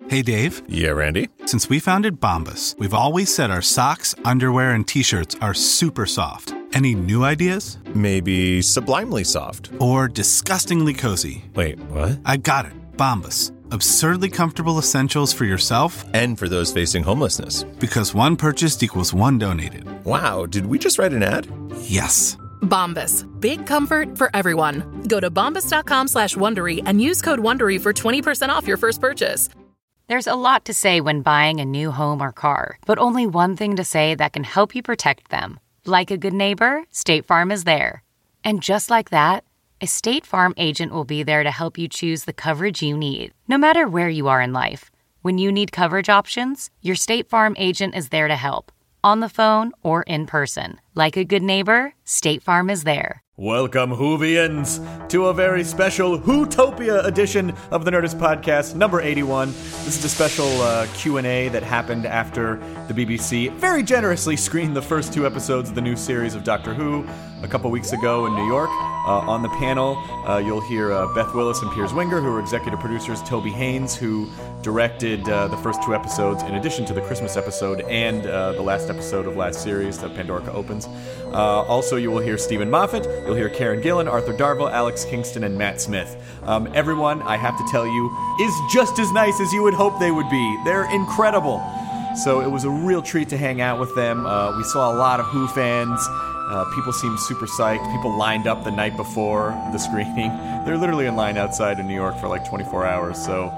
Hey, Dave. Yeah, Randy? Since we founded Bombas, we've always said our socks, underwear, and T-shirts are super soft. Any new ideas? Maybe sublimely soft. Or disgustingly cozy. Wait, what? I got it. Bombas. Absurdly comfortable essentials for yourself and for those facing homelessness. Because one purchased equals one donated. Wow, did we just write an ad? Yes. Bombas. Big comfort for everyone. Go to bombas.com/Wondery and use code WONDERY for 20% off your first purchase. There's a lot to say when buying a new home or car, but only one thing to say that can help you protect them. Like a good neighbor, State Farm is there. And just like that, a State Farm agent will be there to help you choose the coverage you need, no matter where you are in life. When you need coverage options, your State Farm agent is there to help, on the phone or in person. Like a good neighbor, State Farm is there. Welcome, Whovians, to a very special Whotopia edition of the Nerdist Podcast, number 81. This is a special Q&A that happened after the BBC very generously screened the first 2 episodes of the new series of Doctor Who a couple weeks ago in New York. On the panel, you'll hear Beth Willis and Piers Winger, who are executive producers, Toby Haynes, who directed the first 2 episodes, in addition to the Christmas episode and the last episode of last series, the Pandorica Opens. Also, you will hear Stephen Moffat, you'll hear Karen Gillan, Arthur Darvill, Alex Kingston, and Matt Smith. Everyone, I have to tell you, is just as nice as you would hope they would be. They're incredible. So it was a real treat to hang out with them. We saw a lot of Who fans. People seemed super psyched. People lined up the night before the screening. They're literally in line outside in New York for like 24 hours. So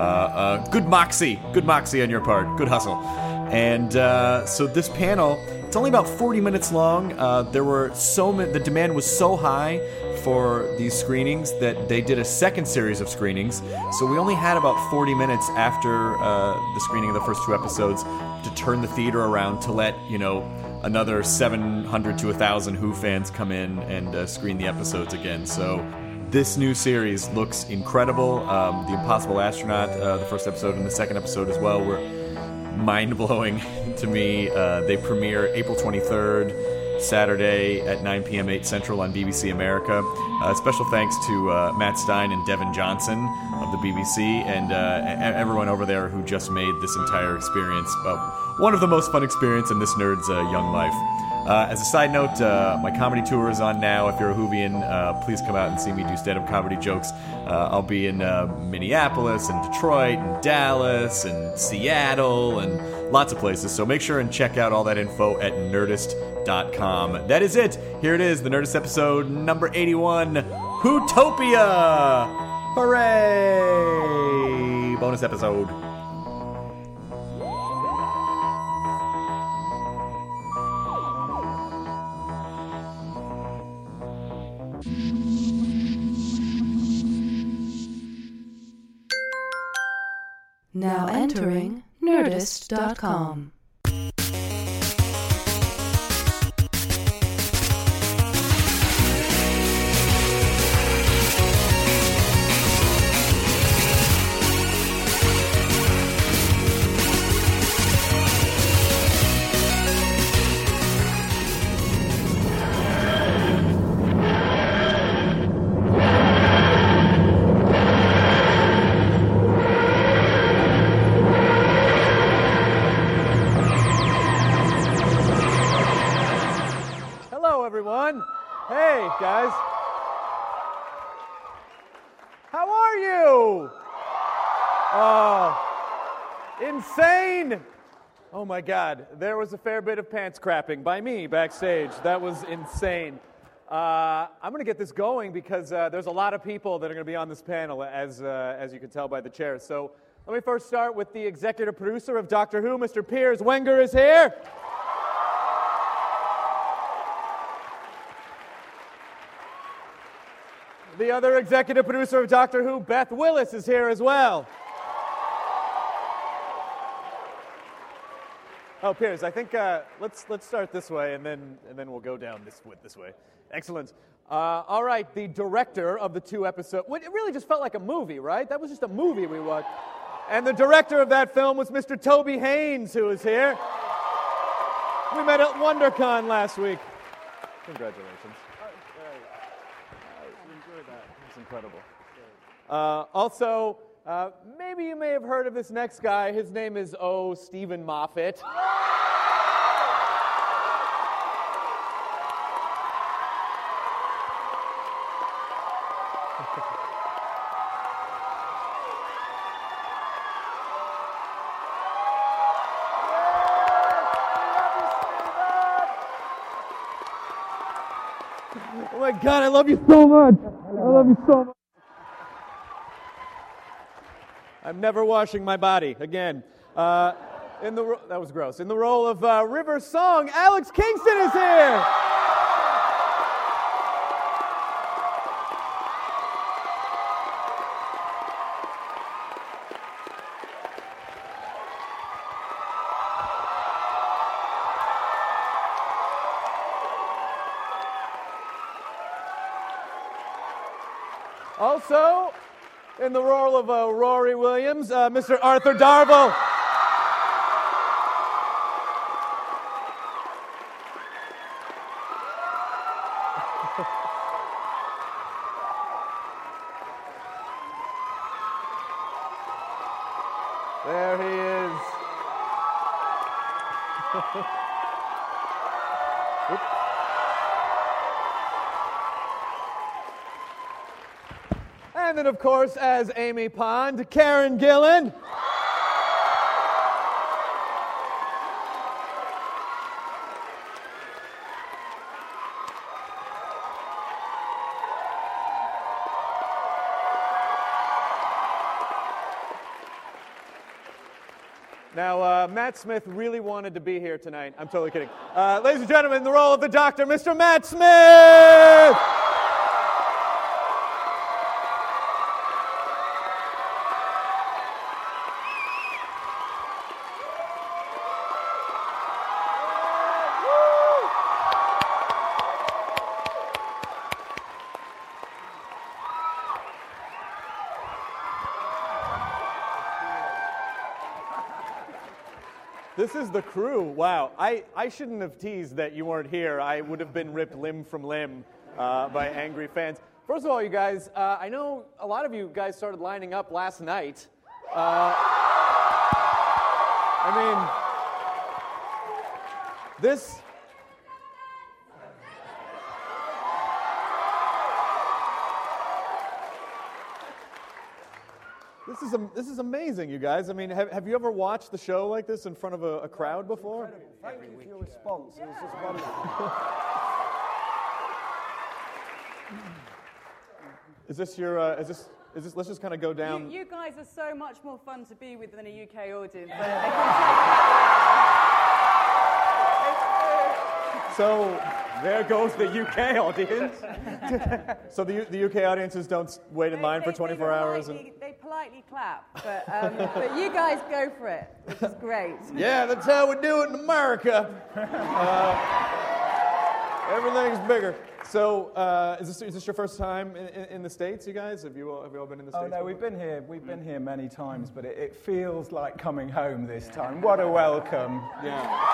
good moxie on your part. Good hustle. And so this panel, it's only about 40 minutes long. There were the demand was so high for these screenings that they did a second series of screenings. So we only had about 40 minutes after the screening of the first 2 episodes to turn the theater around to let, another 700 to 1,000 Who fans come in and screen the episodes again. So this new series looks incredible. The Impossible Astronaut, the first episode and the second episode as well, were mind-blowing to me. They premiere April 23rd, Saturday at 9 p.m. 8 Central on BBC America. Special thanks to Matt Stein and Devin Johnson of the BBC and everyone over there who just made this entire experience one of the most fun experiences in this nerd's young life. As a side note, my comedy tour is on now. If you're a Whovian, please come out and see me do stand-up comedy jokes. I'll be in Minneapolis and Detroit and Dallas and Seattle and lots of places. So make sure and check out all that info at Nerdist.com. That is it. Here it is, the Nerdist episode number 81, Whotopia! Hooray! Bonus episode. Now entering Nerdist.com. Everyone. Hey, guys. How are you? Insane. Oh, my God. There was a fair bit of pants crapping by me backstage. That was insane. I'm going to get this going because there's a lot of people that are going to be on this panel, as you can tell by the chairs. So let me first start with the executive producer of Doctor Who, Mr. Piers Winger is here. The other executive producer of Doctor Who, Beth Willis, is here as well. Oh, Piers, I think let's start this way, and then we'll go down this way. Excellent. All right, the director of the 2 episodes. It really just felt like a movie, right? That was just a movie we watched. And the director of that film was Mr. Toby Haynes, who is here. We met at WonderCon last week. Congratulations. Incredible. Also, Maybe you may have heard of this next guy. His name is Stephen Moffat. Oh my God, I love you so much. I love you so much. I'm never washing my body again. That was gross. In the role of River Song, Alex Kingston is here. Also, in the role of Rory Williams, Mr. Arthur Darvill. There he is. And then, of course, as Amy Pond, Karen Gillan. Now, Matt Smith really wanted to be here tonight. I'm totally kidding. Ladies and gentlemen, in the role of the Doctor, Mr. Matt Smith! This is the crew. Wow. I shouldn't have teased that you weren't here. I would have been ripped limb from limb by angry fans. First of all, you guys, I know a lot of you guys started lining up last night. This is amazing, you guys. I mean, have you ever watched the show like this in front of a crowd before? Thank you for your response. It was just wonderful. Is this your? Is this? Let's just kind of go down. You guys are so much more fun to be with than a UK audience. So there goes the UK audience. So the UK audiences don't wait in line for 24 hours. They politely clap, but you guys go for it, which is great. Yeah, that's how we do it in America. Everything's bigger. So is this your first time in the States, you guys? Have you all been in the States? Oh no, we've been here many times, but it feels like coming home this time. What a welcome! Yeah.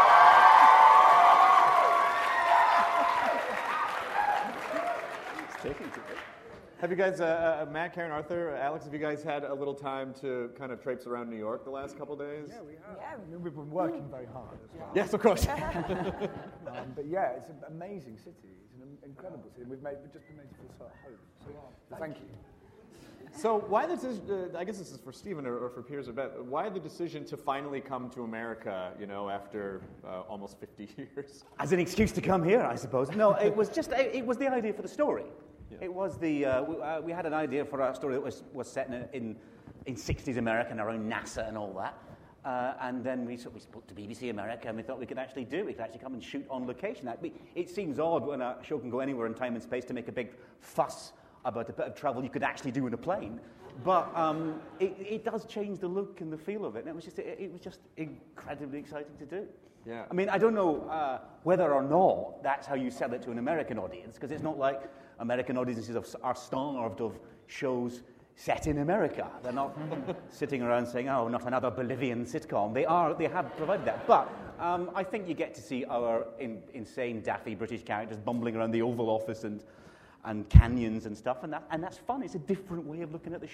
Have you guys, Matt, Karen, Arthur, Alex, have you guys had a little time to kind of traipse around New York the last couple days? Yeah, we have. Yeah. We've been working very hard as well. Yes, of course. But yeah, it's an amazing city. It's an incredible city. We've just been made to feel so at home. So thank you. So why the decision, I guess this is for Stephen or for Piers or Beth, why the decision to finally come to America, after almost 50 years? As an excuse to come here, I suppose. No, it was the idea for the story. Yeah. It was we had an idea for our story that was set in 60s America and around NASA and all that. And then we spoke to BBC America and we thought we could actually come and shoot on location. It seems odd when a show can go anywhere in time and space to make a big fuss about a bit of travel you could actually do in a plane. But it does change the look and the feel of it. And it was just incredibly exciting to do. Yeah. I mean, I don't know whether or not that's how you sell it to an American audience, because it's not like American audiences are starved of shows set in America. They're not sitting around saying, "Oh, not another Bolivian sitcom." They have provided that. But I think you get to see our insane, daffy British characters bumbling around the Oval Office and canyons and stuff, and that's fun. It's a different way of looking at the show.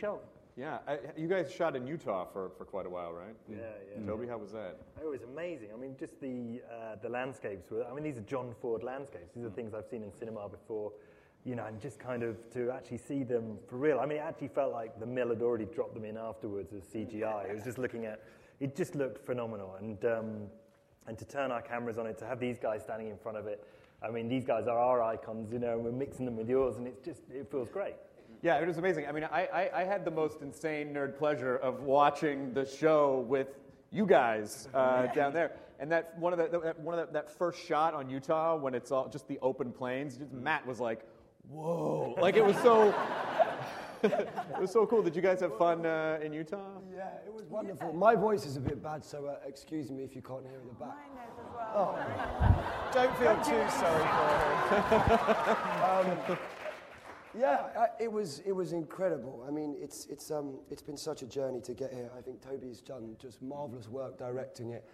Yeah, you guys shot in Utah for quite a while, right? Yeah. Toby, how was that? It was amazing. I mean, just the landscapes were. I mean, these are John Ford landscapes. These are things I've seen in cinema before, and just kind of to actually see them for real. I mean, it actually felt like the mill had already dropped them in afterwards as CGI. It was just looking at. It just looked phenomenal, and to turn our cameras on it, to have these guys standing in front of it. I mean, these guys are our icons, and we're mixing them with yours, and it feels great. Yeah, it was amazing. I mean, I had the most insane nerd pleasure of watching the show with you guys down there, and that that first shot on Utah when it's all just the open plains. Matt was like, "Whoa!" Like it was so. It was so cool. Did you guys have fun in Utah? Yeah, it was wonderful. Yeah. My voice is a bit bad, so excuse me if you can't hear in the back. Mine is as well. Oh. Don't feel too sorry for her. Yeah, it was incredible. I mean, it's been such a journey to get here. I think Toby's done just marvelous work directing it.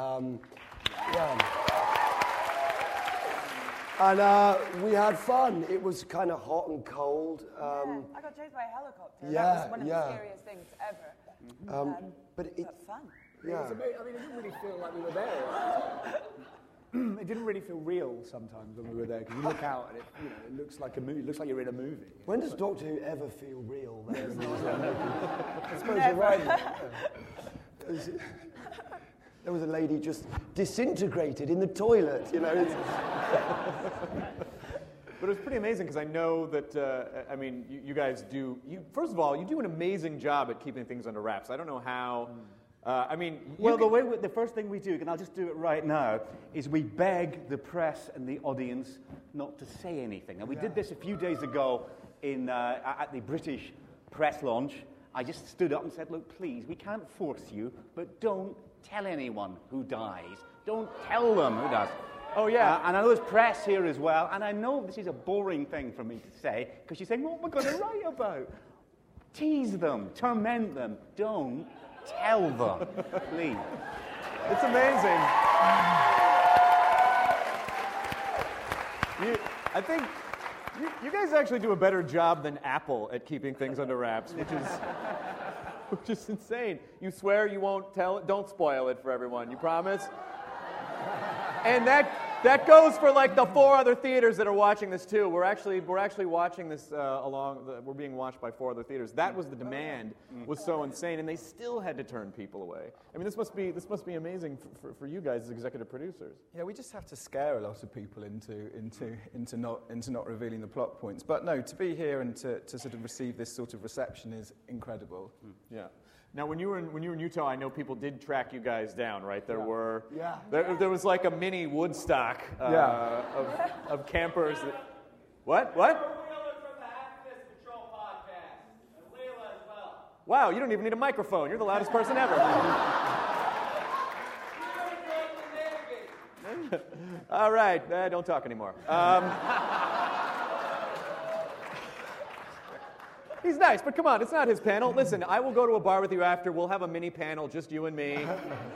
And we had fun. It was kind of hot and cold. I got chased by a helicopter. That was one of the scariest things ever. But fun. Yeah. I mean, it didn't really feel like we were there. It didn't really feel real sometimes when we were there, because you look out and it looks like a movie. It looks like you're in a movie. When does Doctor Who ever feel real? I suppose you're right. There was a lady just disintegrated in the toilet, But it was pretty amazing because I know that, you guys do, first of all, you do an amazing job at keeping things under wraps. I don't know how, the first thing we do, and I'll just do it right now, is we beg the press and the audience not to say anything. And we did this a few days ago at the British press launch. I just stood up and said, look, please, we can't force you, but don't tell anyone who dies. Don't tell them who does. Oh, yeah. And I know there's press here as well, and I know this is a boring thing for me to say, because you're saying, what am I going to write about? Tease them, torment them, don't tell them, please. It's amazing. I think you guys actually do a better job than Apple at keeping things under wraps, which is insane. You swear you won't tell it, don't spoil it for everyone, you promise? And that goes for like the 4 other theaters that are watching this too. We're actually watching this we're being watched by 4 other theaters. That was the demand, was so insane, and they still had to turn people away. I mean, this must be amazing for you guys as executive producers. Yeah, we just have to scare a lot of people into not revealing the plot points. But no, to be here and to sort of receive this sort of reception is incredible. Yeah. Now, when you were in Utah, I know people did track you guys down, right? There was like a mini Woodstock of campers. What? Wow, you don't even need a microphone. You're the loudest person ever. All right, don't talk anymore. He's nice, but come on, it's not his panel. Listen, I will go to a bar with you after. We'll have a mini panel, just you and me.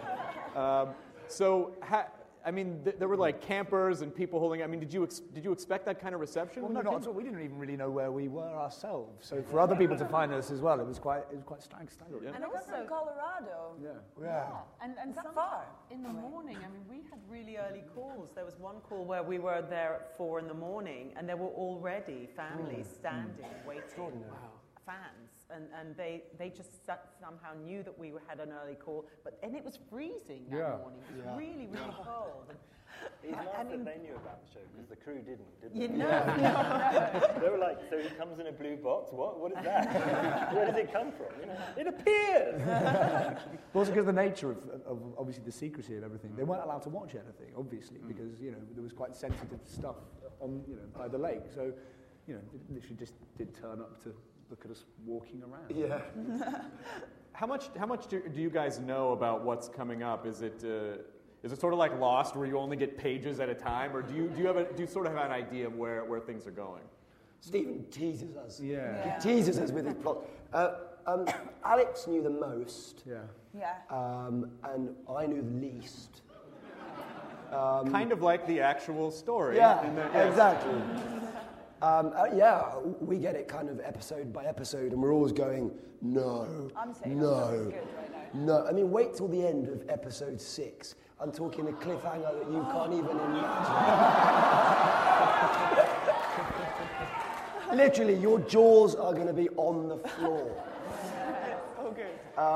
There were like campers and people holding. I mean, did you expect that kind of reception? Well, no, not at all. We didn't even really know where we were ourselves. So for other people to find us as well, it was quite staggering. Yeah. And I was from Colorado. Yeah. And so far in the morning. I mean, we had really early calls. There was one call where we were there at 4 a.m, and there were already families standing, waiting. Wow. Fans, and they just somehow knew that we had an early call, and it was freezing that morning. It was really, really cold. It's nice that they knew about the show, because the crew didn't they? No. They were like, so he comes in a blue box, what is that? Where does it come from? It appears! Also because of the nature of obviously the secrecy of everything. They weren't allowed to watch anything, obviously, because, there was quite sensitive stuff on, by the lake, so, it literally just did turn up to look at us walking around. Yeah. How much do you guys know about what's coming up? Is it sort of like Lost, where you only get pages at a time, or do you sort of have an idea of where things are going? Stephen teases us. Yeah. He teases us with his plot. Alex knew the most. Yeah. And I knew the least. Kind of like the actual story. Yeah, exactly. Yeah, we get it kind of episode by episode, and we're always going, no, I'm saying no, I'm good right now. no. I mean, wait till the end of episode 6. I'm talking a cliffhanger that you can't even imagine. Literally, your jaws are going to be on the floor. Okay.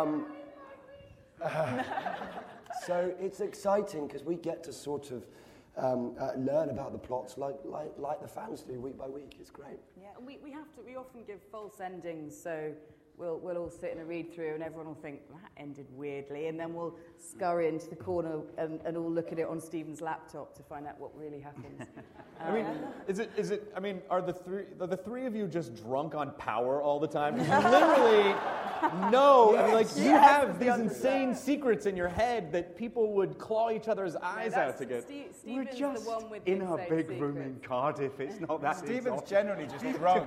So it's exciting because we get to sort of learn about the plots like the fans do week by week. It's great. Yeah, and we often give false endings, so we'll all sit in a read through and everyone will think that ended weirdly, and then we'll scurry into the corner and all look at it on Stephen's laptop to find out what really happens. I mean, is it? I mean, are the three of you just drunk on power all the time? You literally know. I mean, like you have these insane secrets in your head that people would claw each other's eyes out to get. We're just the one with in the our insane big room in secrets. Cardiff. It's not that. Stephen's generally just drunk.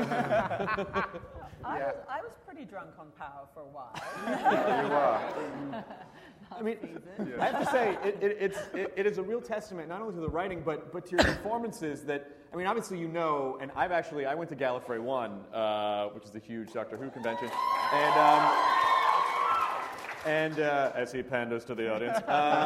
I was pretty drunk on power for a while. You are. I mean, I have to say, it is a real testament not only to the writing, but to your performances that, I mean, obviously you know, and I went to Gallifrey 1, which is a huge Doctor Who convention, and as he panders to the audience,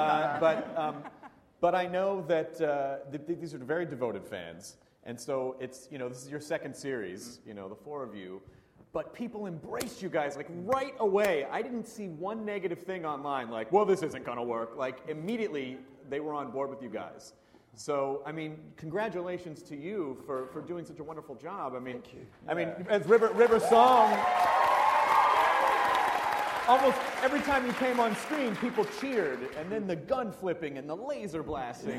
but I know that these are very devoted fans, and so it's, you know, this is your second series, you know, the 4 of you, but people embraced you guys, like, right away. I didn't see one negative thing online, like, well, this isn't going to work. Like, immediately, they were on board with you guys. So, I mean, congratulations to you for doing such a wonderful job. I mean, I mean, as River Song, almost every time you came on screen, people cheered, and then the gun flipping and the laser blasting.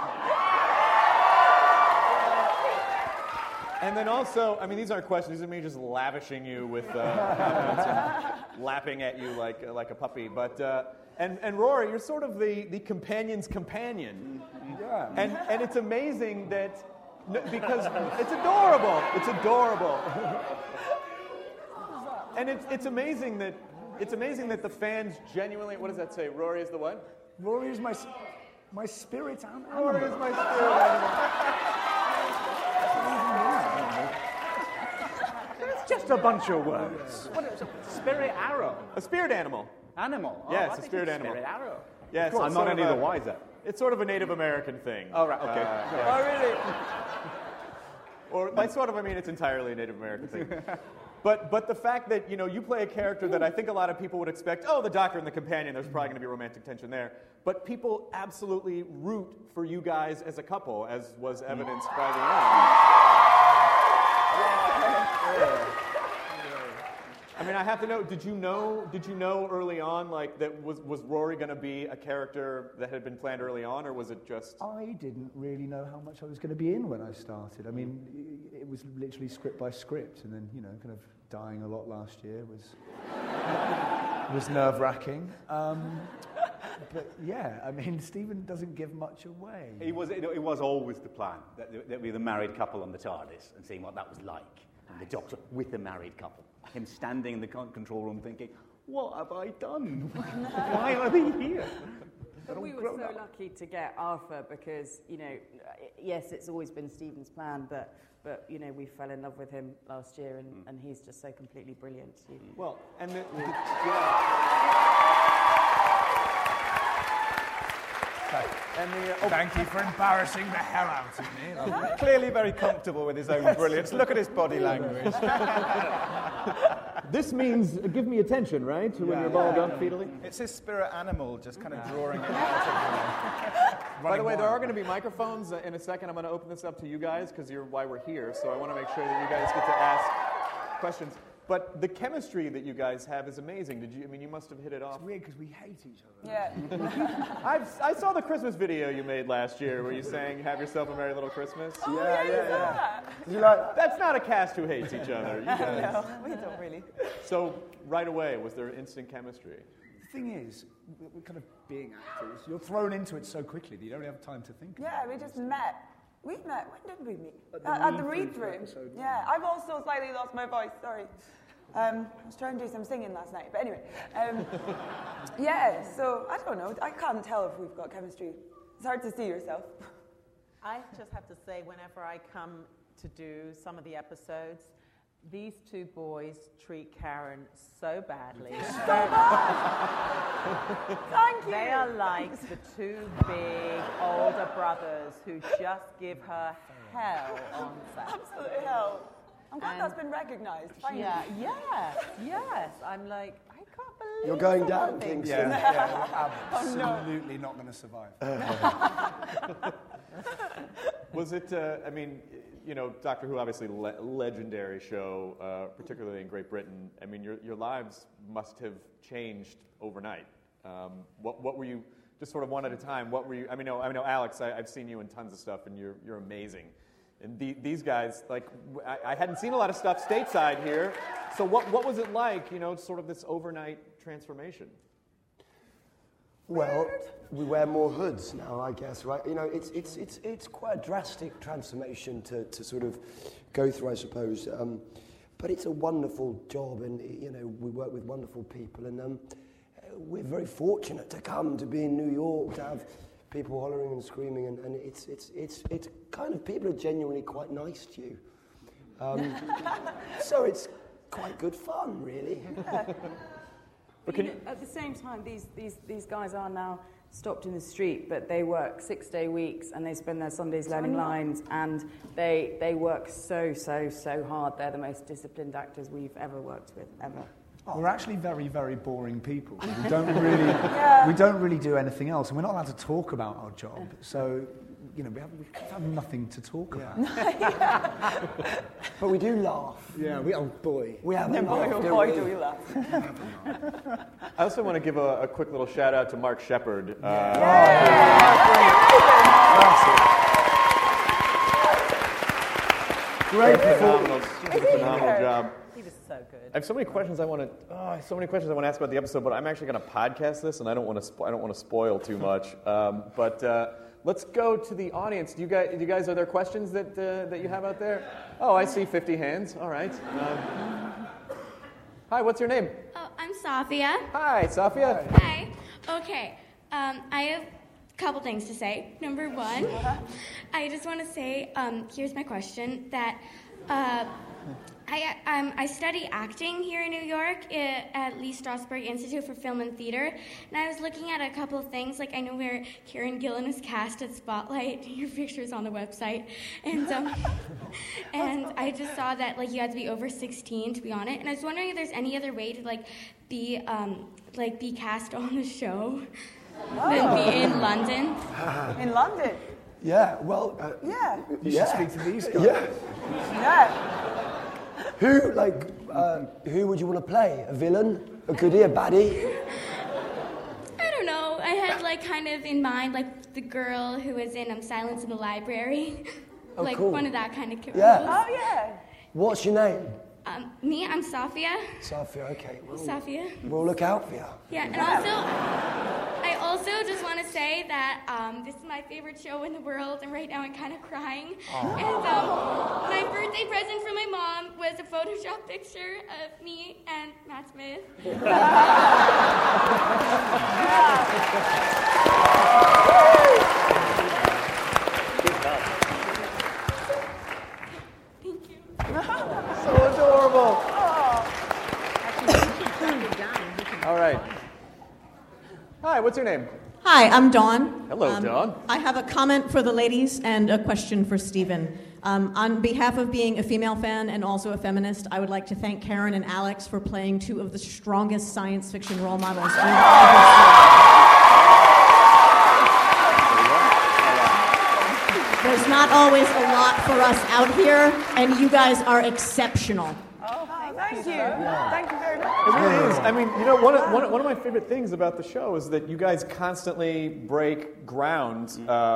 And then also, I mean, these aren't questions. These are me just lavishing you with lapping at you like a puppy. But and Rory, you're sort of the companion's companion. Yeah. And it's amazing that because it's adorable. It's adorable. And it's amazing that the fans genuinely. What does that say? Rory is the what? Rory is my spirit animal. Rory is my spirit animal. It's just a bunch of words. What is a spirit arrow? A spirit animal. Animal? Yes, I a think spirit it's animal. Spirit arrow. Yes, I'm not any the wiser. It's sort of a Native American thing. Oh, right, okay. Yeah. Oh, really? Or by sort of, I mean it's entirely a Native American thing. But the fact that, you know, you play a character that I think a lot of people would expect, oh, the Doctor and the companion, there's probably going to be romantic tension there. But people absolutely root for you guys as a couple, as was evidenced by the end. I mean, I have to know, did you know early on, like, that was Rory going to be a character that had been planned early on, or was it just... I didn't really know how much I was going to be in when I started. I mean, it was literally script by script, and then, you know, kind of dying a lot last year was nerve-wracking. But yeah, I mean, Stephen doesn't give much away. It was always the plan that we were the married couple on the TARDIS and seeing what that was like. And the Doctor with the married couple. Him standing in the control room thinking, what have I done? Why are they here? But we were so lucky to get Arthur because, you know, yes, it's always been Stephen's plan, but you know, we fell in love with him last year, and he's just so completely brilliant. Well, and Thank you for embarrassing the hell out of me. Clearly very comfortable with his own brilliance. Look at his body language. This means give me attention, right? When you're balled up feedily. It's his spirit animal just kind of drawing it out of By the way, there are going to be microphones in a second. I'm going to open this up to you guys because you're why we're here. So I want to make sure that you guys get to ask questions. But the chemistry that you guys have is amazing. I mean, you must have hit it off. It's weird because we hate each other. Yeah. I saw the Christmas video you made last year where you sang "Have Yourself a Merry Little Christmas." Oh, yeah. You're like, that's not a cast who hates each other. You guys. No, we don't really. So right away, was there instant chemistry? The thing is, we're kind of being actors. You're thrown into it so quickly that you don't have time to think. Yeah, we just met. We met. When did we meet? At the read-through. Yeah, I've also slightly lost my voice. Sorry. I was trying to do some singing last night, but anyway. Yeah, so I don't know. I can't tell if we've got chemistry. It's hard to see yourself. I just have to say, whenever I come to do some of the episodes. These two boys treat Karen so badly. Thank you. They are like the two big older brothers who just give her hell on set. Absolutely hell. I'm glad that's been recognised. Finally. Yes. I'm like, I can't believe You're going some down, of the things. Kingston. Yeah, absolutely not going to survive. Was it, I mean, you know, Doctor Who, obviously legendary show, particularly in Great Britain. I mean, your lives must have changed overnight. What were you, just sort of one at a time, what were you, I know Alex, I've seen you in tons of stuff, and you're amazing. And these guys, like, I hadn't seen a lot of stuff stateside here, so what was it like, you know, sort of this overnight transformation? Well, we wear more hoods now, I guess, right? You know, it's quite a drastic transformation to sort of go through, I suppose. But it's a wonderful job, and you know, we work with wonderful people, and we're very fortunate to come to be in New York, to have people hollering and screaming, and it's kind of, people are genuinely quite nice to you. So it's quite good fun, really. But at the same time, these guys are now stopped in the street, but they work 6-day weeks, and they spend their Sundays learning lines, and they work so hard. They're the most disciplined actors we've ever worked with, ever. We're actually very, very boring people. We don't really do anything else, and we're not allowed to talk about our job. So, you know, we have nothing to talk about. But we do laugh. Yeah, we have a laugh. Boy, do we laugh. I also want to give a quick little shout out to Mark Shepard. Great performance. Phenomenal job. He was so good. I have so many questions I want to ask about the episode, but I'm actually going to podcast this, and I don't want to spoil too much. But let's go to the audience. Do you guys are there questions that you have out there? Oh, I see 50 hands. All right. Hi, what's your name? Oh, I'm Safia. Hi, Safia. Hi. Okay. I have a couple things to say. Number one, I just want to say, here's my question, that I study acting here in New York at Lee Strasberg Institute for Film and Theater, and I was looking at a couple of things, like I know where Kieran Gillen was cast at Spotlight. Your picture's on the website, and and I just saw that like you had to be over 16 to be on it, and I was wondering if there's any other way to be cast on the show than be in London. In London? Yeah, well... You should speak to these guys. Who would you want to play? A villain? A goodie? A baddie? I don't know. I had kind of in mind the girl who was in Silence in the Library. Oh, cool. One of that kind of characters. Yeah. Oh, yeah. What's your name? Me, I'm Safia. Safia, okay. Safia. We'll look out for you. Yeah, and I also just want to say that this is my favorite show in the world, and right now I'm kind of crying. Aww. And my birthday present from my mom was a Photoshop picture of me and Matt Smith. Thank you. So adorable. All right. Hi, what's your name? Hi, I'm Dawn. Hello, Dawn. I have a comment for the ladies and a question for Stephen. On behalf of being a female fan and also a feminist, I would like to thank Karen and Alex for playing two of the strongest science fiction role models we've ever seen. There's not always a lot for us out here, and you guys are exceptional. Thank you. Thank you very much. It really is. I mean, you know, one of my favorite things about the show is that you guys constantly break ground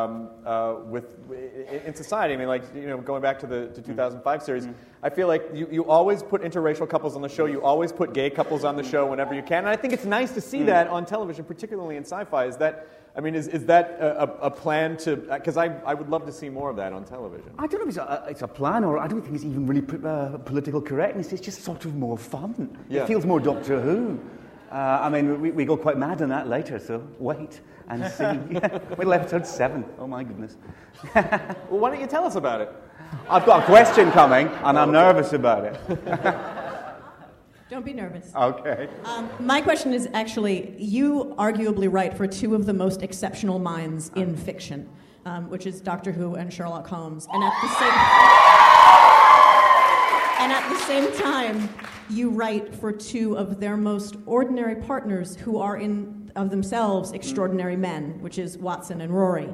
in society. I mean, going back to the 2005 series, I feel like you always put interracial couples on the show. You always put gay couples on the show whenever you can. And I think it's nice to see that on television, particularly in sci-fi. Is that a plan to? Because I would love to see more of that on television. I don't know if it's a plan, or I don't think it's even really political correctness. It's just sort of more fun. Yeah. It feels more Doctor Who. I mean, we go quite mad on that later, so wait and see. Wait till episode 7. Oh, my goodness. Well, why don't you tell us about it? I've got a question coming, and I'm nervous about it. Don't be nervous. Okay. My question is actually, you arguably write for two of the most exceptional minds in fiction, which is Doctor Who and Sherlock Holmes. And at the same time, you write for two of their most ordinary partners who are of themselves extraordinary men, which is Watson and Rory.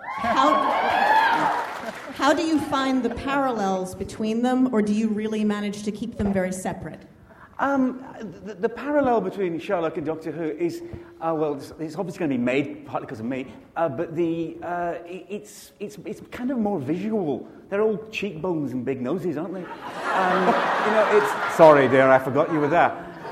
How do you find the parallels between them, or do you really manage to keep them very separate? The parallel between Sherlock and Doctor Who is, well, it's obviously going to be made partly because of me, but it's kind of more visual. They're all cheekbones and big noses, aren't they? It's sorry, dear, I forgot you were there.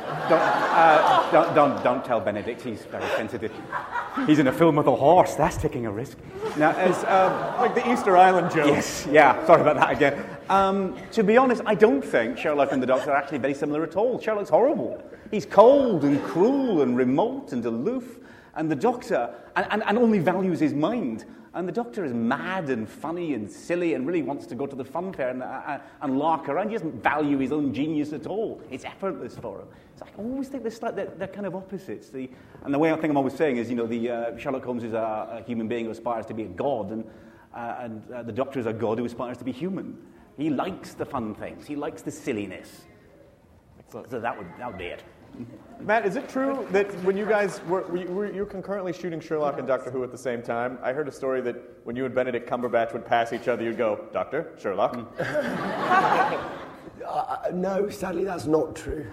Don't tell Benedict. He's very sensitive. He's in a film with a horse. That's taking a risk. Now, as like the Easter Island joke. Yes, yeah. Sorry about that again. To be honest, I don't think Sherlock and the Doctor are actually very similar at all. Sherlock's horrible. He's cold and cruel and remote and aloof, and the Doctor and only values his mind. And the Doctor is mad and funny and silly and really wants to go to the fun fair and lark around. He doesn't value his own genius at all. It's effortless for him. So I always think they're kind of opposites. And the way I think I'm always saying is, Sherlock Holmes is a human being who aspires to be a god, and the Doctor is a god who aspires to be human. He likes the fun things. He likes the silliness. So that would be it. Matt, is it true that when you guys were concurrently shooting Sherlock and Doctor Who at the same time? I heard a story that when you and Benedict Cumberbatch would pass each other, you'd go, Doctor, Sherlock? No, sadly, that's not true.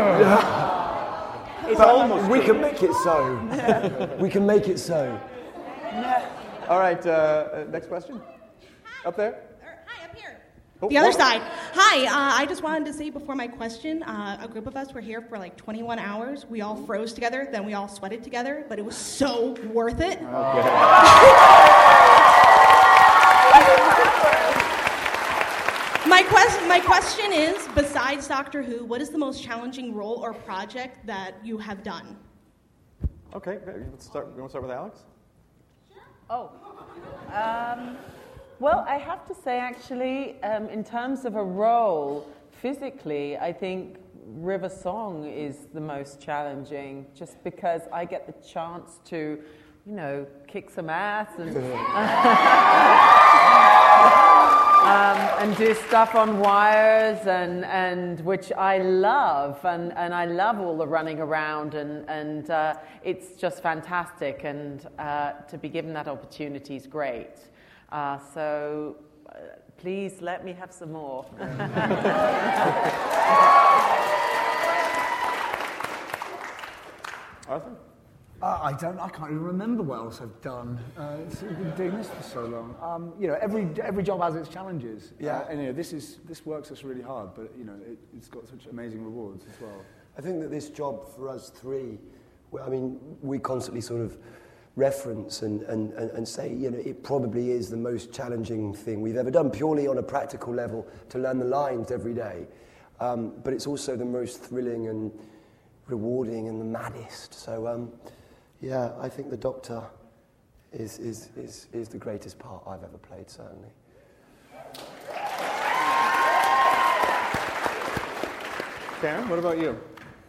It's almost we can make it so. We can make it so. All right, next question. Up there. The other side. Hi, I just wanted to say before my question, a group of us were here for like 21 hours. We all froze together, then we all sweated together, but it was so worth it. My question is, besides Doctor Who, what is the most challenging role or project that you have done? Okay, let's start. You want to start with Alex? Well, I have to say, actually, in terms of a role, physically, I think River Song is the most challenging, just because I get the chance to, kick some ass and do stuff on wires, and which I love, and I love all the running around, and it's just fantastic, and to be given that opportunity is great. So please let me have some more. Arthur? I can't even remember what else I've done. We've been doing this for so long. Every job has its challenges. Yeah. And this works us really hard, but it's got such amazing rewards as well. I think that this job for us three, we constantly sort of reference and say, it probably is the most challenging thing we've ever done, purely on a practical level, to learn the lines every day. But it's also the most thrilling and rewarding and the maddest. So, I think the Doctor is the greatest part I've ever played, certainly. Karen, what about you?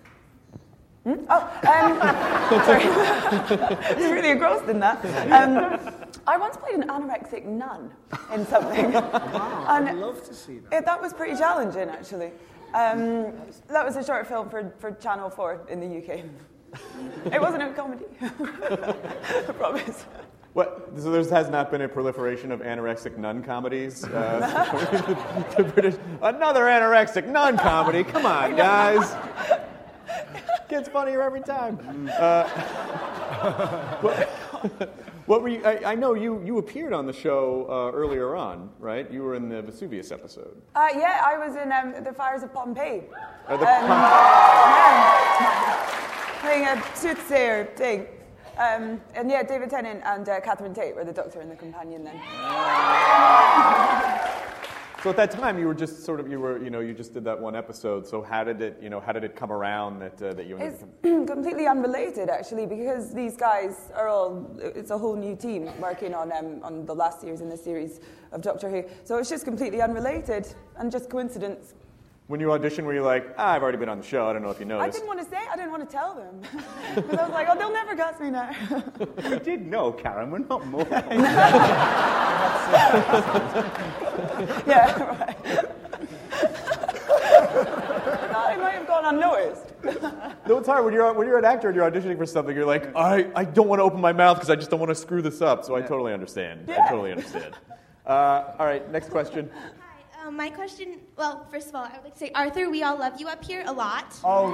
Sorry. I was really engrossed in that. I once played an anorexic nun in something. Wow, I'd love to see that. That was pretty challenging, actually. That was a short film for Channel 4 in the UK. It wasn't a comedy. I promise. So there has not been a proliferation of anorexic nun comedies? Another anorexic nun comedy? Come on, guys. Gets funnier every time. What were you? I know you appeared on the show earlier on, right? You were in the Vesuvius episode. I was in the Fires of Pompeii. Playing a soothsayer thing. David Tennant and Catherine Tate were the Doctor and the companion then. So at that time, you were just you just did that one episode. So how did it come around that you? It's completely unrelated, actually, because these guys it's a whole new team working on the last series in the series of Doctor Who. So it's just completely unrelated and just coincidence. When you auditioned, were you like, I've already been on the show, I don't know if you noticed? I didn't want to say, I didn't want to tell them. Because I was like, they'll never cast me now. We did know, Karen, we're not more. Yeah, right. It might have gone unnoticed. No, it's hard. When you're an actor and you're auditioning for something, you're like, I don't want to open my mouth because I just don't want to screw this up. So I totally understand. Yeah. I totally understand. All right, next question. My question, well, first of all, I would like to say, Arthur, we all love you up here a lot. Oh,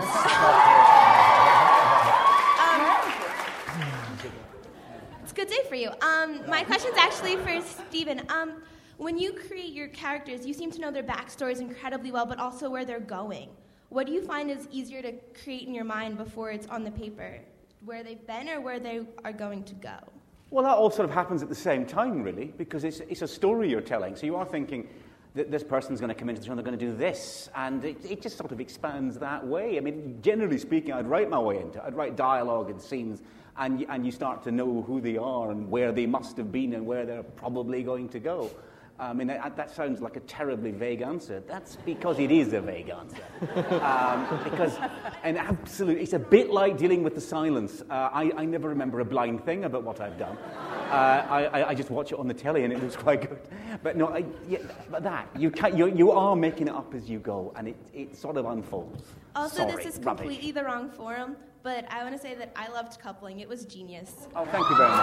it's a good day for you. My question's actually for Stephen. When you create your characters, you seem to know their backstories incredibly well, but also where they're going. What do you find is easier to create in your mind before it's on the paper? Where they've been or where they are going to go? Well, that all sort of happens at the same time, really, because it's a story you're telling. So you are thinking that this person's going to come into the show and they're going to do this, and it just sort of expands that way. I mean, generally speaking, I'd write my way into it. I'd write dialogue and scenes, and you start to know who they are and where they must have been and where they're probably going to go. I mean, that sounds like a terribly vague answer. That's because it is a vague answer. Absolutely, it's a bit like dealing with the silence. I never remember a blind thing about what I've done. I just watch it on the telly and it looks quite good. But no, you are making it up as you go, and it sort of unfolds. Also, this is completely the wrong forum, but I want to say that I loved coupling. It was genius. Oh, thank you very much.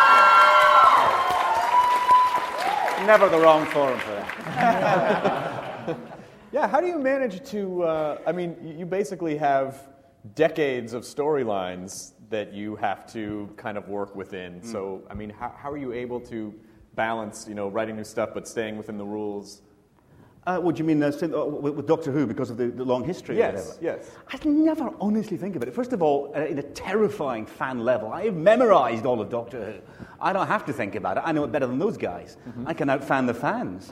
Never the wrong forum for that. Yeah, how do you manage to, you basically have decades of storylines that you have to kind of work within. So, I mean, how are you able to balance, writing new stuff but staying within the rules? What do you mean with Doctor Who because of the long history? Yes, yes. I never honestly think about it. First of all, in a terrifying fan level, I have memorized all of Doctor Who. I don't have to think about it. I know it better than those guys. Mm-hmm. I can out-fan the fans.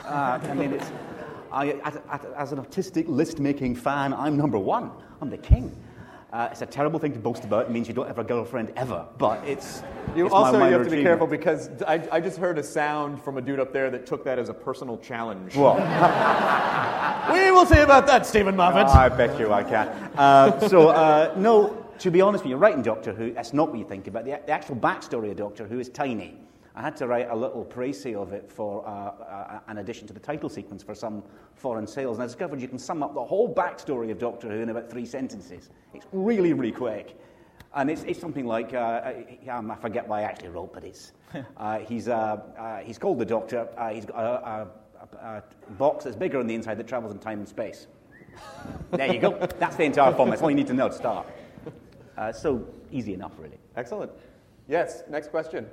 As an artistic list-making fan, I'm number one. I'm the king. It's a terrible thing to boast about. It means you don't have a girlfriend ever, but it's You it's also my you have to be achievement. careful because I just heard a sound from a dude up there that took that as a personal challenge. What? We will see about that, Stephen Moffat. I bet you I can. No, to be honest with you, writing Doctor Who, that's not what you think about. The actual backstory of Doctor Who is tiny. I had to write a little précis of it for an addition to the title sequence for some foreign sales, and I discovered you can sum up the whole backstory of Doctor Who in about 3 sentences. It's really, really quick. And it's something like, I forget what I actually wrote, but it's he's called the Doctor. He's got a box that's bigger on the inside that travels in time and space. There you go. That's the entire format. That's all you need to know to start. So easy enough, really. Excellent. Yes, next question.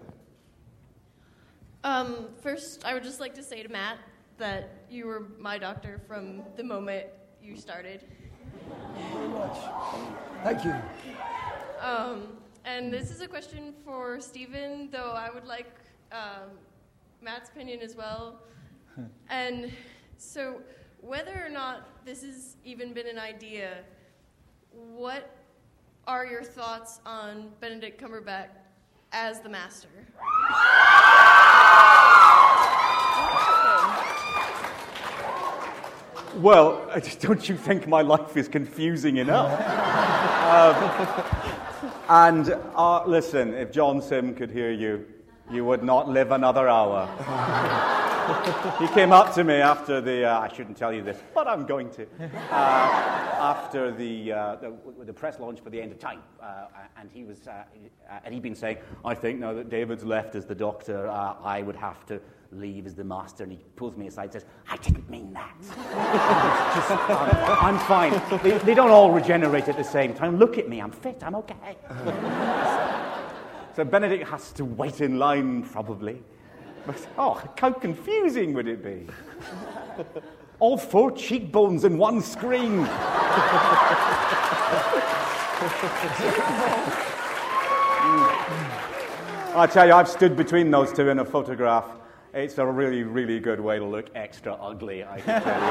First, I would just like to say to Matt that you were my doctor from the moment you started. Thank you very much. Thank you. And this is a question for Stephen, though I would like Matt's opinion as well. And so, whether or not this has even been an idea, what are your thoughts on Benedict Cumberbatch as the Master? Well, don't you think my life is confusing enough? Listen, if John Sim could hear you, you would not live another hour. He came up to me after I shouldn't tell you this, but I'm going to. After the press launch for The End of Time, and he'd been saying, I think now that David's left as the Doctor, I would have to leave as the Master, and he pulls me aside and says, I didn't mean that. I'm fine. They don't all regenerate at the same time. Look at me, I'm fit, I'm okay. So Benedict has to wait in line, probably. But, how confusing would it be? All 4 cheekbones in one screen. I tell you, I've stood between those two in a photograph, It's a really, really good way to look extra ugly, I can tell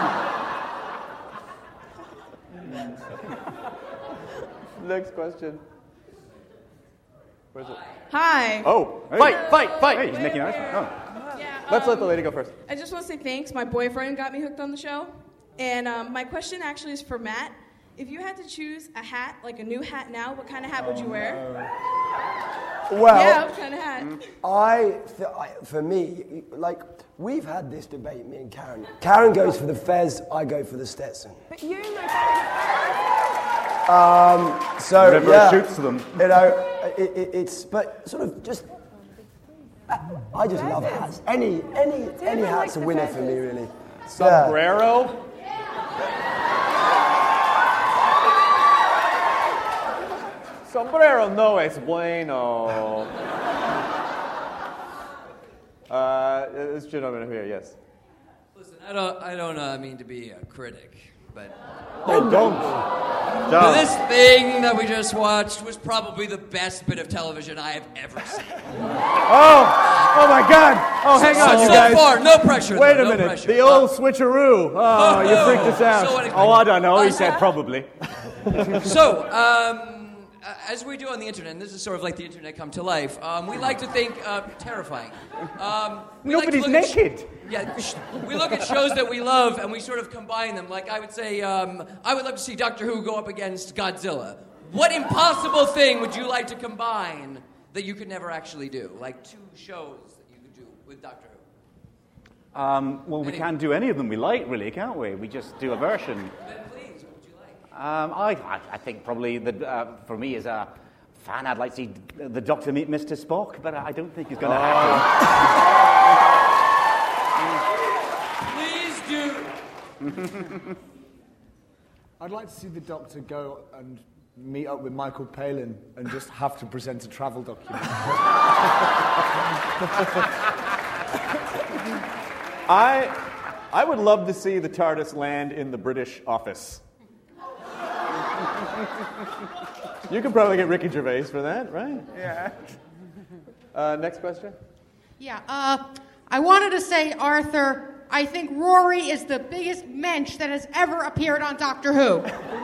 you. Next question. Where's it? Hi. Oh, Hey. fight! Hey, he's making eyes. Oh. Let's let the lady go first. I just want to say thanks. My boyfriend got me hooked on the show. And my question actually is for Matt. If you had to choose a hat, like a new hat now, what kind of hat would you wear? Well, yeah, what kind of hat? For me, like, we've had this debate, me and Karen. Karen goes for the Fez, I go for the Stetson. But you look So, Whatever yeah, shoots them. You know, it's, but sort of just, I just love hats. Any hat's a winner for me, really. Sombrero? Sombrero no es bueno. This gentleman here, yes. Listen, I don't mean to be a critic, but don't. This thing that we just watched was probably the best bit of television I have ever seen. Oh my God! Oh, hang on, you guys. So far, no pressure. Wait though, a no minute. pressure. The old switcheroo. Oh, you freaked us out. So what- Oh, I don't know. He said probably. So, as we do on the internet, and this is sort of like the internet come to life, we like to think terrifying. We like to Nobody's look at naked. we look at shows that we love and we sort of combine them. Like I would say, I would love to see Doctor Who go up against Godzilla. What impossible thing would you like to combine that you could never actually do? Like 2 shows that you could do with Doctor Who. Well, we can't do any of them we like, really, can't we? We just do a version. Then please, what would you like? I think probably for me as a fan, I'd like to see the Doctor meet Mr. Spock, but I don't think he's going to happen. Please do. I'd like to see the Doctor go and meet up with Michael Palin and just have to present a travel document. I would love to see the TARDIS land in the British office. You could probably get Ricky Gervais for that, right? Yeah. Next question. Yeah, I wanted to say, Arthur, I think Rory is the biggest mensch that has ever appeared on Doctor Who.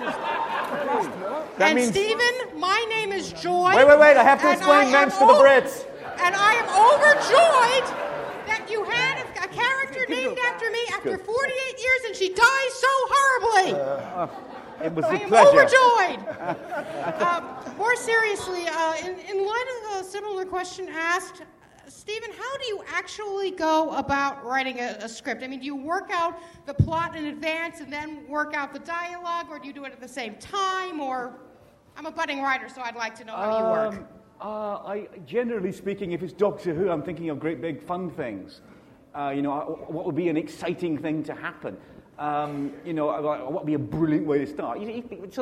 That and means- Stephen, my name is Joy. Wait, I have to and explain I mensch am to the Brits. And I am overjoyed that you had a character named after me after 48 years and she dies so horribly. It was I a am pleasure. overjoyed. More seriously, in light of a similar question asked, Stephen, how do you actually go about writing a script? I mean, do you work out the plot in advance and then work out the dialogue, or do you do it at the same time? Or I'm a budding writer, so I'd like to know how you work. Generally speaking, if it's Doctor Who, I'm thinking of great big fun things. What would be an exciting thing to happen? What would be a brilliant way to start? It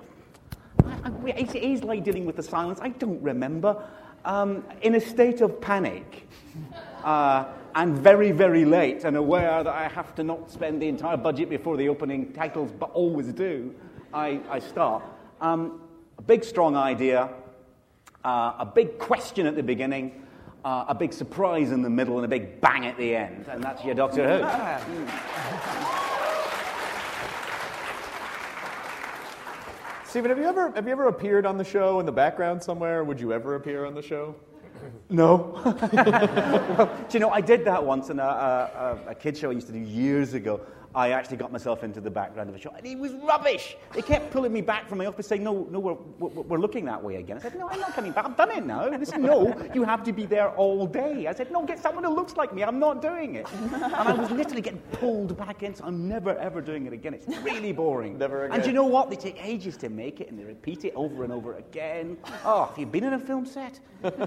is like dealing with the silence. I don't remember. In a state of panic, and very, very late, and aware that I have to not spend the entire budget before the opening titles, but always do, I start. A big, strong idea, a big question at the beginning, a big surprise in the middle, and a big bang at the end, and that's your Doctor Who. Stephen, have you ever appeared on the show in the background somewhere? Would you ever appear on the show? No. Do you know, I did that once in a kid show I used to do years ago. I actually got myself into the background of a show, and it was rubbish. They kept pulling me back from my office saying, no, we're looking that way again. I said, no, I'm not coming back. I've done it now. They said, no, you have to be there all day. I said, no, get someone who looks like me. I'm not doing it. And I was literally getting pulled back in, so I'm never, ever doing it again. It's really boring. Never again. And you know what? They take ages to make it, and they repeat it over and over again. Oh, have you been in a film set?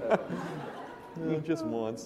Just once.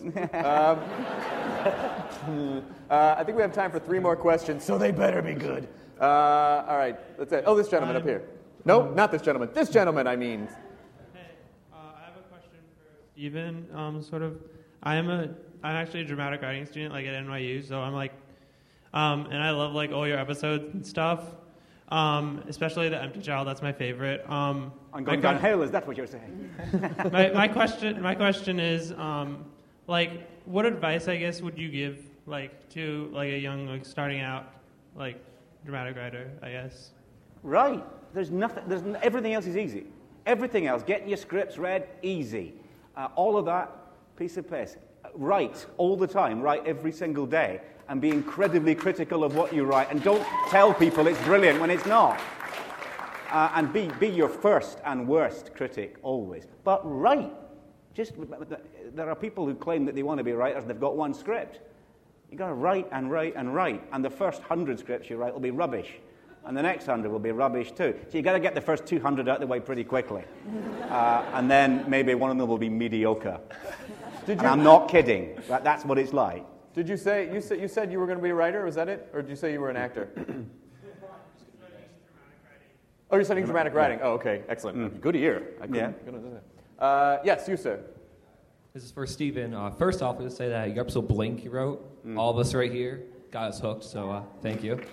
I think we have time for 3 more questions, so they better be good. All right, let's say. Oh, this gentleman up here. No, not this gentleman. This gentleman, I mean. I have a question for Stephen. I'm actually a dramatic writing student, like at NYU. So I'm like, and I love like all your episodes and stuff. Especially The Empty Child. That's my favorite. I'm going downhill. Is that what you're saying? my question is, like, what advice, I guess, would you give, like, to, like, a young, like, starting out, like, dramatic writer, I guess? Right. Everything else is easy. Everything else, getting your scripts read, easy. All of that, piece of piss. Write all the time, write every single day, and be incredibly critical of what you write, and don't tell people it's brilliant when it's not. And be your first and worst critic always. But write. There are people who claim that they want to be writers and they've got one script. You've got to write and write and write, and the first 100 scripts you write will be rubbish, and the next 100 will be rubbish too. So you've got to get the first 200 out of the way pretty quickly, and then maybe one of them will be mediocre. I'm not kidding. That's what it's like. Did you say you said you were going to be a writer? Was that it, or did you say you were an actor? Oh, you're studying dramatic writing. Oh, okay, excellent. Good ear. Yes, you, sir. This is for Steven. First off, I would say that your episode Blink you wrote, all of us right here, got us hooked, so thank you.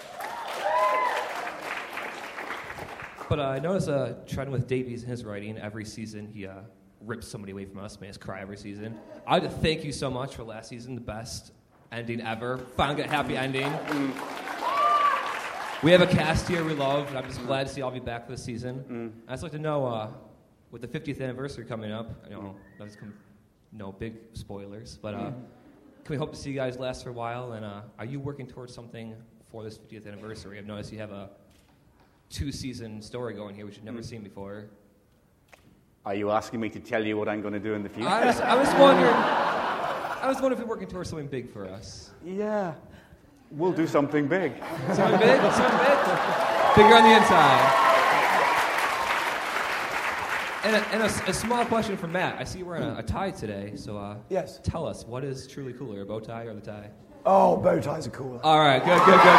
But I noticed a trend with Davies in his writing. Every season, he rips somebody away from us, made us cry every season. I'd like to thank you so much for last season, the best ending ever. Finally got a happy ending. We have a cast here we love, and I'm just glad to see all of you back for this season. I'd just like to know, with the 50th anniversary coming up, no big spoilers, but can we hope to see you guys last for a while? And are you working towards something for this 50th anniversary? I've noticed you have a 2-season story going here, which you've never seen before. Are you asking me to tell you what I'm going to do in the future? I was wondering if you're working towards something big for us. Yeah. We'll do something big. Something big? Something big? Bigger on the inside. And a small question for Matt. I see you're wearing a tie today, so yes. Tell us, what is truly cooler, a bow tie or the tie? Oh, bow ties are cooler. All right, good.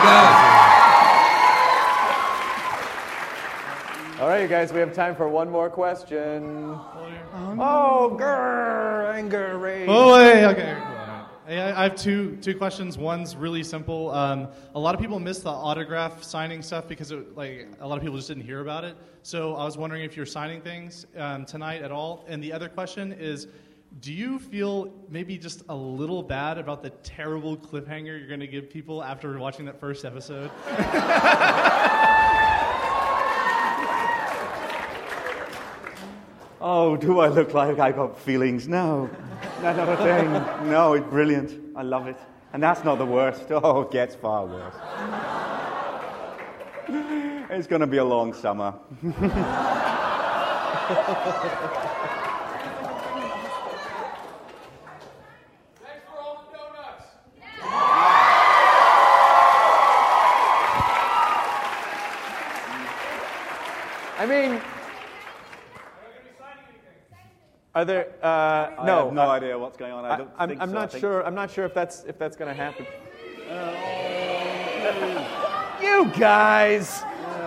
All right, you guys, we have time for one more question. Oh, grrr, anger, rage. Oh, okay. I have two questions. One's really simple. A lot of people miss the autograph signing stuff because a lot of people just didn't hear about it. So I was wondering if you're signing things tonight at all. And the other question is, do you feel maybe just a little bad about the terrible cliffhanger you're going to give people after watching that first episode? Oh, do I look like I got feelings? No. Not a thing. No, it's brilliant. I love it. And that's not the worst. Oh, it gets far worse. It's going to be a long summer. I mean, are there? I have no idea what's going on. I'm not sure. I'm not sure if that's going to happen. You guys.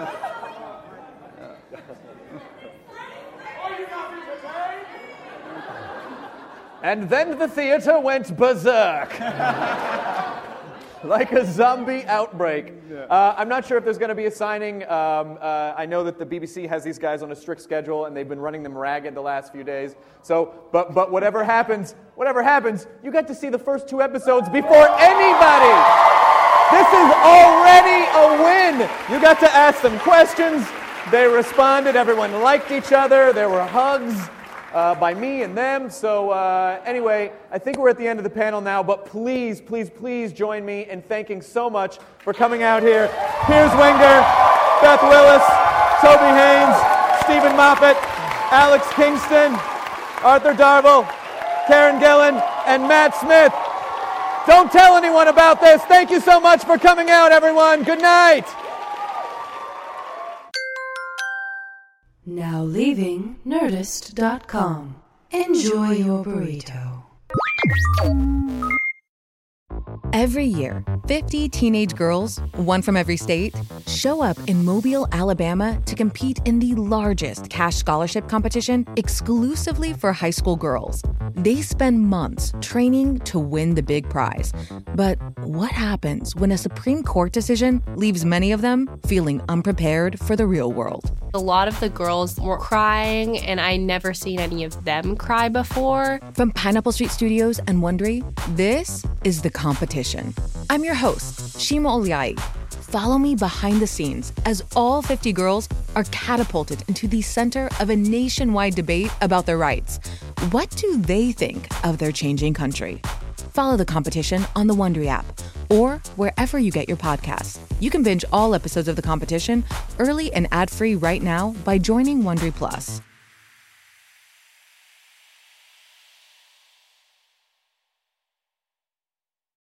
And then the theater went berserk. Like a zombie outbreak. I'm not sure if there's going to be a signing. I know that the BBC has these guys on a strict schedule, and they've been running them ragged the last few days. So, but whatever happens, you get to see the first 2 episodes before anybody. This is already a win. You got to ask them questions. They responded. Everyone liked each other. There were hugs by me and them. So anyway, I think we're at the end of the panel now, but please, please, please join me in thanking so much for coming out here. Piers Wenger, Beth Willis, Toby Haynes, Stephen Moffat, Alex Kingston, Arthur Darvill, Karen Gillan, and Matt Smith. Don't tell anyone about this. Thank you so much for coming out, everyone. Good night. Now leaving Nerdist.com. Enjoy your burrito. Every year, 50 teenage girls, one from every state, show up in Mobile, Alabama to compete in the largest cash scholarship competition exclusively for high school girls. They spend months training to win the big prize. But what happens when a Supreme Court decision leaves many of them feeling unprepared for the real world? A lot of the girls were crying, and I never seen any of them cry before. From Pineapple Street Studios and Wondery, this is The Competition. I'm your host, Shima Oliai. Follow me behind the scenes as all 50 girls are catapulted into the center of a nationwide debate about their rights. What do they think of their changing country? Follow The Competition on the Wondery app or wherever you get your podcasts. You can binge all episodes of The Competition early and ad-free right now by joining Wondery Plus.